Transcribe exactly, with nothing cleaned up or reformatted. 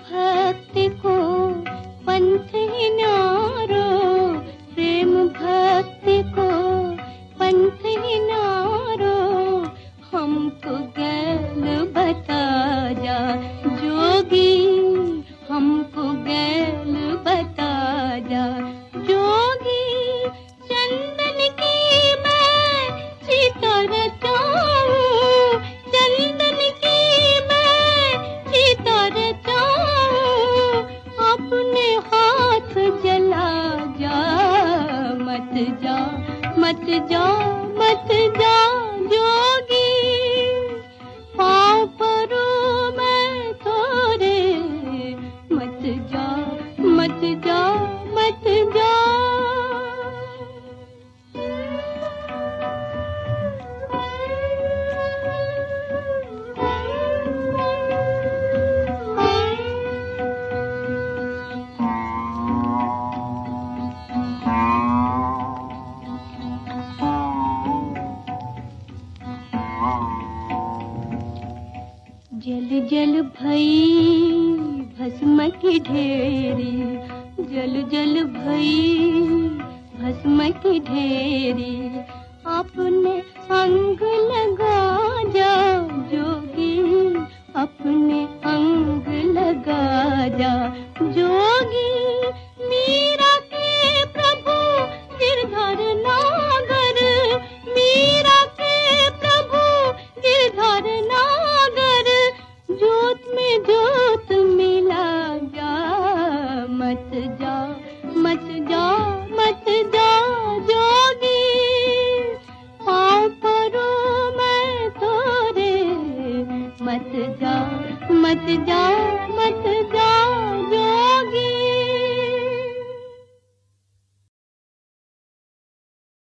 भक्ति को पंथ ही न्यारो, प्रेम भक्ति को पंथ ही न्यारो। हमको गैल बता जा जोगी, हमको गैल बता जा जोगी। चंदन की मैं चिता रचाऊं, चंदन की मैं चिता रचाऊं। अपने हाथ जला जा, मत जा मत जा मत जा जोगी। पाँव परूं मैं तोरे, मत जा मत जा मत जा। जल जल भई भस्म की ढेरी, जल जल भई भस्म की ढेरी। अपने अंग लगा जा जोगी, अपने अंग लगा जा जोगी। मीरा के प्रभु गिरधर नागर, मीरा के प्रभु गिरधर नागर। जोत में जोत मिला जा, मत जा मत जा मत जा जोगी। पाँव परूं मैं तोरे, मत जा मत जा मत जा जोगी।